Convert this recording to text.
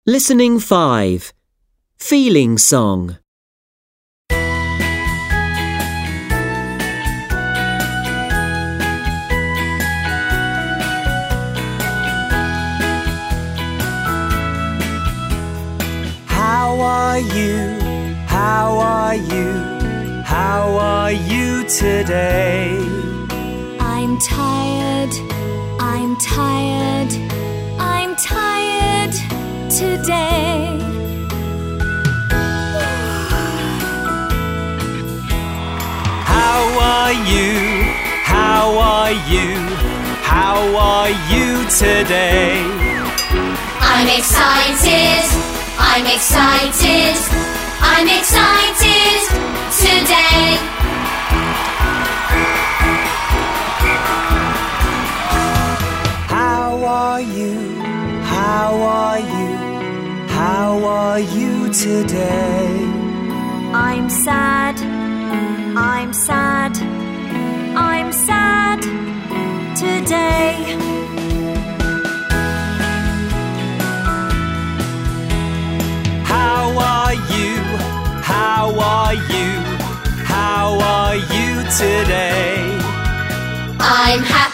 Listening 5. Feeling Song. How are you? How are you? How are you today? I'm tired, I'm tired, I'm tired today. How are you? How are you? How are you today? I'm excited, I'm excited, I'm excited today. How are you? How are you? How are you today? I'm sad, I'm sad, I'm sad today. How are you? How are you? How are you today? I'm happy.